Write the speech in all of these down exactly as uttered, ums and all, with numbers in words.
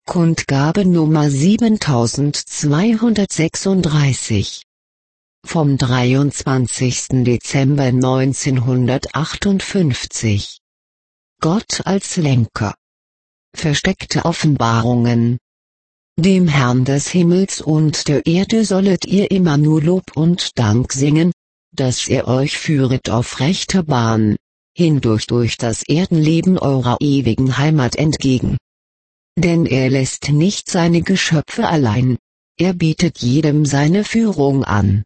Kundgabe Nummer siebentausendzweihundertsechsunddreißig. Vom dreiundzwanzigsten Dezember neunzehnhundertachtundfünfzig. Gott als Lenker. Versteckte Offenbarungen. Dem Herrn des Himmels und der Erde sollet ihr immer nur Lob und Dank singen, dass er euch führet auf rechter Bahn, hindurch durch das Erdenleben eurer ewigen Heimat entgegen. Denn er lässt nicht seine Geschöpfe allein, er bietet jedem seine Führung an.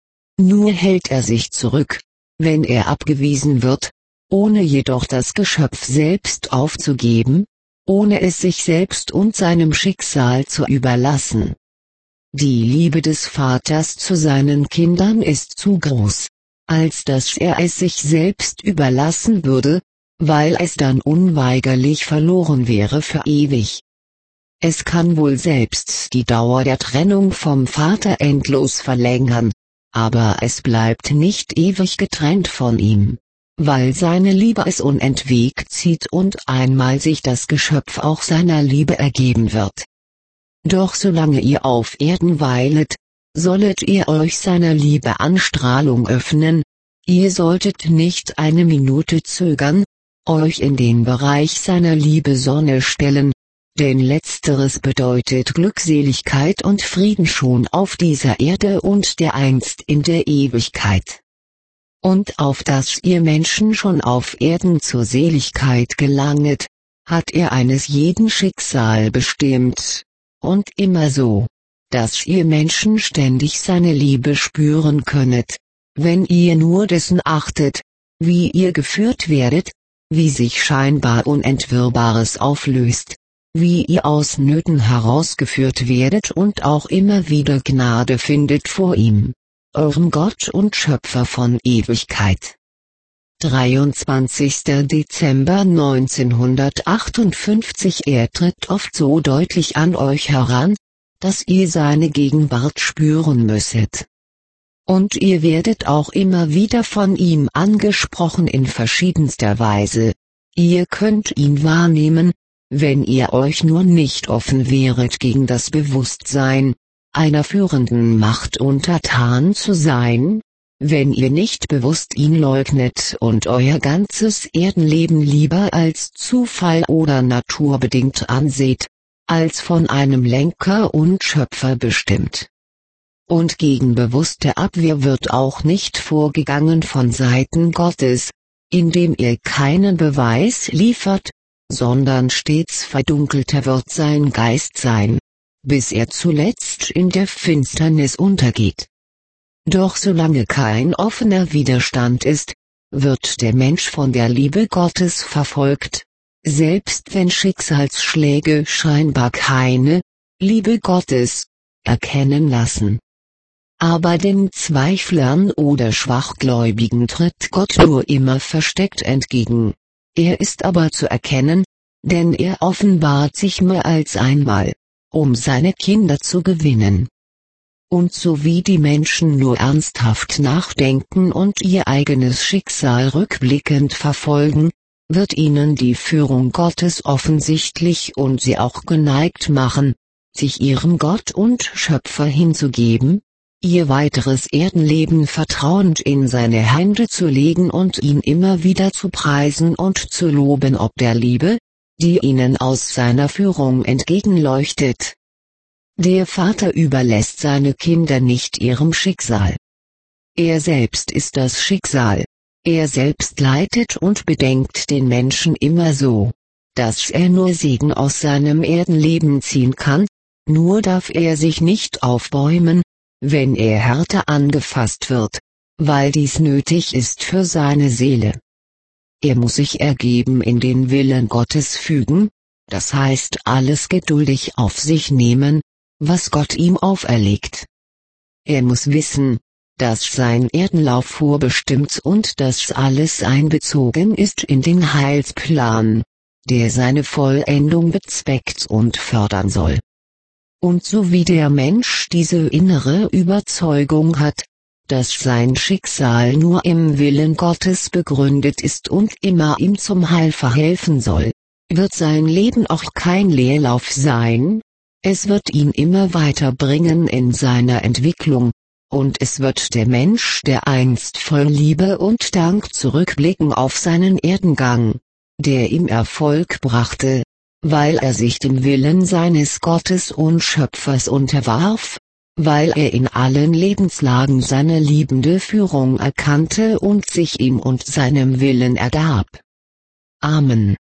Nur hält er sich zurück, wenn er abgewiesen wird, ohne jedoch das Geschöpf selbst aufzugeben, ohne es sich selbst und seinem Schicksal zu überlassen. Die Liebe des Vaters zu seinen Kindern ist zu groß, als dass er es sich selbst überlassen würde, weil es dann unweigerlich verloren wäre für ewig. Es kann wohl selbst die Dauer der Trennung vom Vater endlos verlängern, aber es bleibt nicht ewig getrennt von ihm, weil seine Liebe es unentwegt zieht und einmal sich das Geschöpf auch seiner Liebe ergeben wird. Doch solange ihr auf Erden weilet, sollet ihr euch seiner Liebe Anstrahlung öffnen, ihr solltet nicht eine Minute zögern, euch in den Bereich seiner Liebe Sonne stellen, denn letzteres bedeutet Glückseligkeit und Frieden schon auf dieser Erde und dereinst in der Ewigkeit. Und auf dass ihr Menschen schon auf Erden zur Seligkeit gelanget, hat er eines jeden Schicksal bestimmt, und immer so, dass ihr Menschen ständig seine Liebe spüren könnet, wenn ihr nur dessen achtet, wie ihr geführt werdet, wie sich scheinbar Unentwirrbares auflöst, wie ihr aus Nöten herausgeführt werdet und auch immer wieder Gnade findet vor ihm, eurem Gott und Schöpfer von Ewigkeit. dreiundzwanzigster Dezember neunzehnhundertachtundfünfzig. Er tritt oft so deutlich an euch heran, dass ihr seine Gegenwart spüren müsset. Und ihr werdet auch immer wieder von ihm angesprochen in verschiedenster Weise, ihr könnt ihn wahrnehmen, wenn ihr euch nur nicht offen wäret gegen das Bewusstsein, einer führenden Macht untertan zu sein, wenn ihr nicht bewusst ihn leugnet und euer ganzes Erdenleben lieber als Zufall oder naturbedingt anseht, als von einem Lenker und Schöpfer bestimmt. Und gegen bewusste Abwehr wird auch nicht vorgegangen von Seiten Gottes, indem er keinen Beweis liefert, sondern stets verdunkelter wird sein Geist sein, bis er zuletzt in der Finsternis untergeht. Doch solange kein offener Widerstand ist, wird der Mensch von der Liebe Gottes verfolgt, selbst wenn Schicksalsschläge scheinbar keine Liebe Gottes erkennen lassen. Aber den Zweiflern oder Schwachgläubigen tritt Gott nur immer versteckt entgegen. Er ist aber zu erkennen, denn er offenbart sich mehr als einmal, um seine Kinder zu gewinnen. Und so wie die Menschen nur ernsthaft nachdenken und ihr eigenes Schicksal rückblickend verfolgen, wird ihnen die Führung Gottes offensichtlich und sie auch geneigt machen, sich ihrem Gott und Schöpfer hinzugeben, ihr weiteres Erdenleben vertrauend in seine Hände zu legen und ihn immer wieder zu preisen und zu loben ob der Liebe, die ihnen aus seiner Führung entgegenleuchtet. Der Vater überlässt seine Kinder nicht ihrem Schicksal. Er selbst ist das Schicksal, er selbst leitet und bedenkt den Menschen immer so, dass er nur Segen aus seinem Erdenleben ziehen kann, nur darf er sich nicht aufbäumen, wenn er härter angefasst wird, weil dies nötig ist für seine Seele. Er muss sich ergeben in den Willen Gottes fügen, das heißt alles geduldig auf sich nehmen, was Gott ihm auferlegt. Er muss wissen, dass sein Erdenlauf vorbestimmt und dass alles einbezogen ist in den Heilsplan, der seine Vollendung bezweckt und fördern soll. Und so wie der Mensch diese innere Überzeugung hat, dass sein Schicksal nur im Willen Gottes begründet ist und immer ihm zum Heil verhelfen soll, wird sein Leben auch kein Leerlauf sein, es wird ihn immer weiterbringen in seiner Entwicklung, und es wird der Mensch, der einst voll Liebe und Dank zurückblicken auf seinen Erdengang, der ihm Erfolg brachte, weil er sich dem Willen seines Gottes und Schöpfers unterwarf, weil er in allen Lebenslagen seine liebende Führung erkannte und sich ihm und seinem Willen ergab. Amen.